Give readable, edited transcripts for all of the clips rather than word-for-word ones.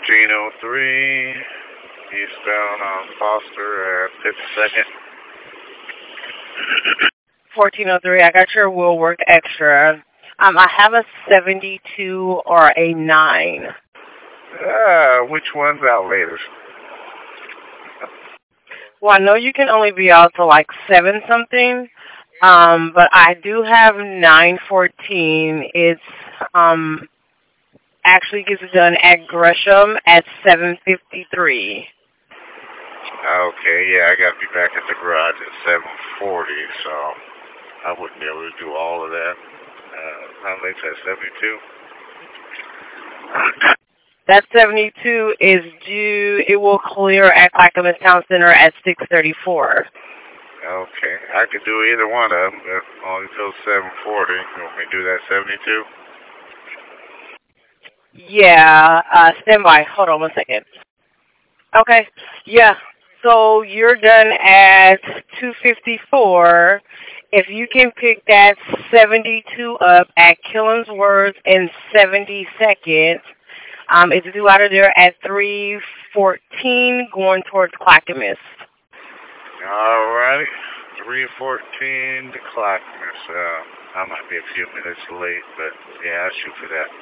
1403, eastbound on Foster at 52nd. 1403, I got your will work extra. I have a 72 or a 9. Which one's out later? Well, I know you can only be out to like 7 something, but I do have 914. It's actually gets done at Gresham at 7:53. Okay, yeah, I got to be back at the garage at 7:40, so I wouldn't be able to do all of that. How late's that, 72? That 72 is due. It will clear at Clackamas Town Center at 6:34. Okay, I could do either one of them, but only till 7:40. You want me to do that 72? Yeah, stand by. Hold on one second. Okay, yeah. So you're done at 2:54. If you can pick that 72 up at Killingsworth in 70 seconds, it's due out of there at 3:14 going towards Clackamas. All righty, 3:14 to Clackamas. I might be a few minutes late, but yeah, I'll shoot for that.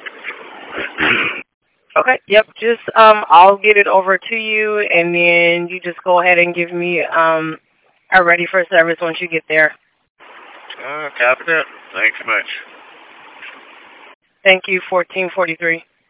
Okay, yep, just, I'll get it over to you, and then you just go ahead and give me, a ready for service once you get there. Copy that. Thanks much. Thank you, 1443.